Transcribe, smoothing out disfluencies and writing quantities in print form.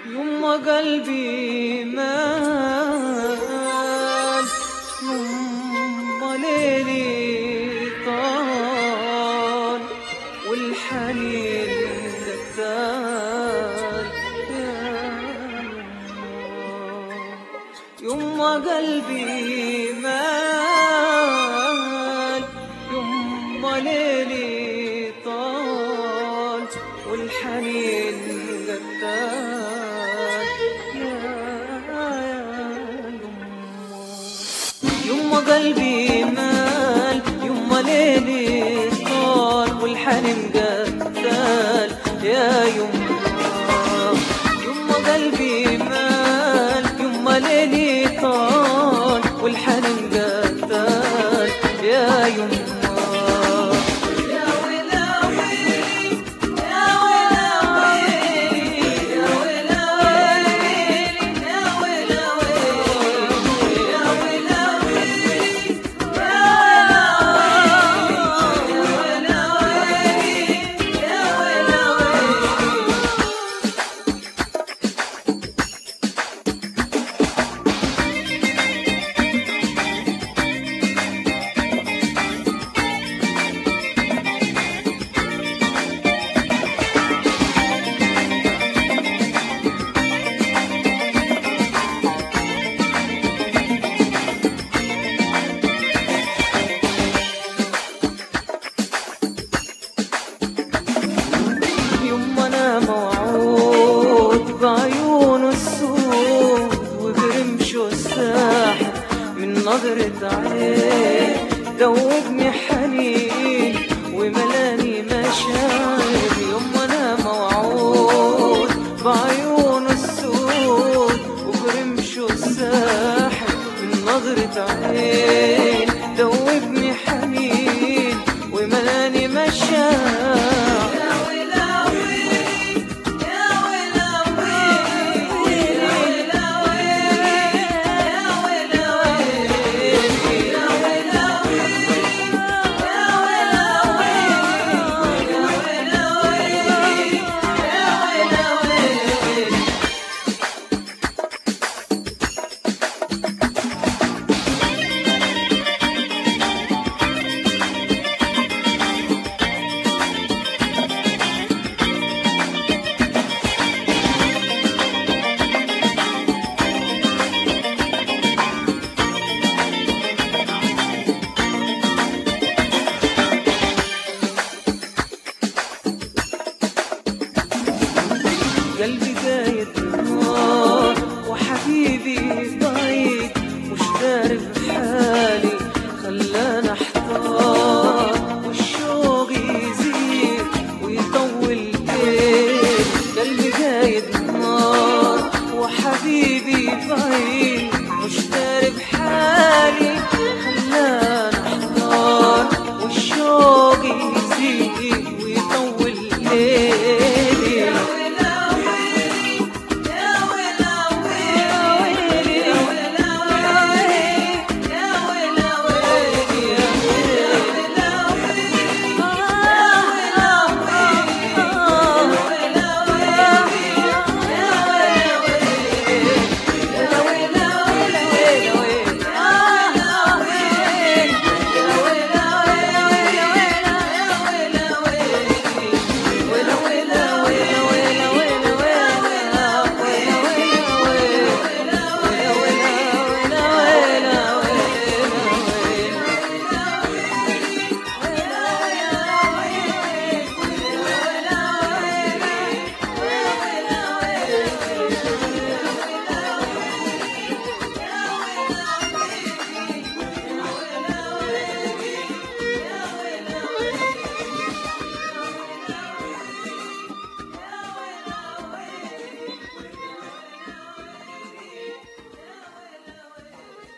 يما قلبي مال، يما ليلي طال والحنين قتال يا يما قلبي مال، يما ليلي طال والحنين قتال يما قلبي مال، يما ليلي طال والحنين قتال يا يما يما قلبي مال، يما ليلي طال والحنين قتال يا يما بعيونه السود وبرمشه الساحر من نظرة عين دوبني حنين وملاني مشاعر يما انا موعود بعيونه السود وبرمشه الساحر من نظرة عين دوبني حنين وملاني مشاعر قلبي دايت نار وحبيبي بعيد مش داري بحالي خلاني احتار